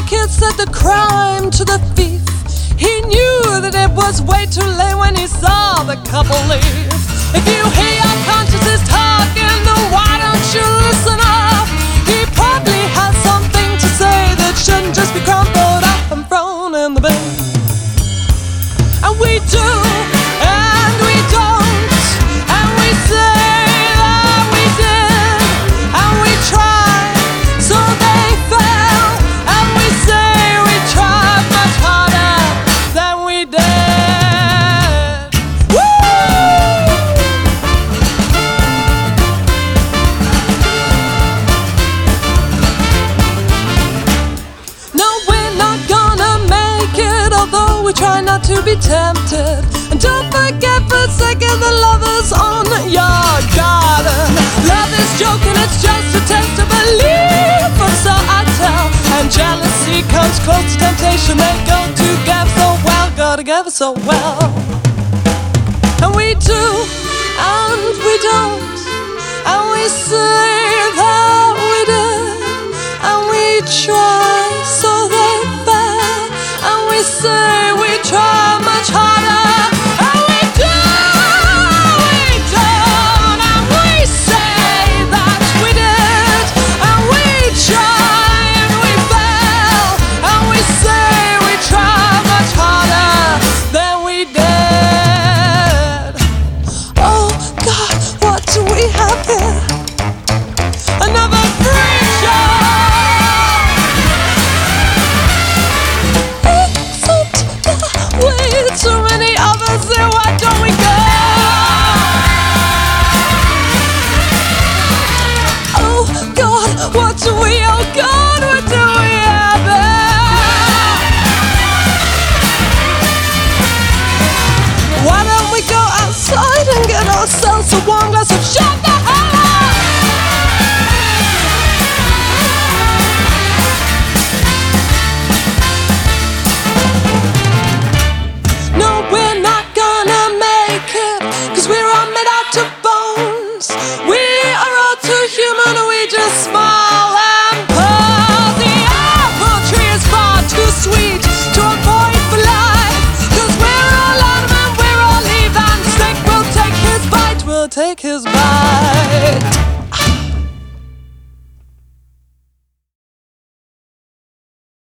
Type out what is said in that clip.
kid said the crime to the thief. He knew that it was way too late when he saw the couple leave. If you hear your conscience is talking, then why don't you listen up? He probably has something to say that shouldn't just be crumpled up and thrown in the bin. And we do, and we don't, and we say that we did, and we tried, so they fail, and we say we tried much harder than we did. Woo! No, we're not gonna make it, although we try not to be tempted. And don't forget for a second the love is on your garden. Love is joking, it's just a test to believe, or so I tell. And jealousy comes close to temptation. They go together so well, go together so well. And we do, and we don't, and we say that we did, and we try, so they fail, and we say we try much harder, and we do, we don't, and we say that we did, and we try and we fail, and we say we try much harder than we did. Oh God, what do we have here? Another free show. Way too many others, so why don't we go? Oh God, what do we, oh God, what do we have there? Why don't we go outside and get ourselves a warm glass of shut the hell up? No, we're not gonna make it, 'cause we're all made out of bones. We are all too human, we just smile and pause. The apple tree is far too sweet to avoid for life, 'cause we're all Adam and we're all Eve, and snake will take his bite, will take his bite.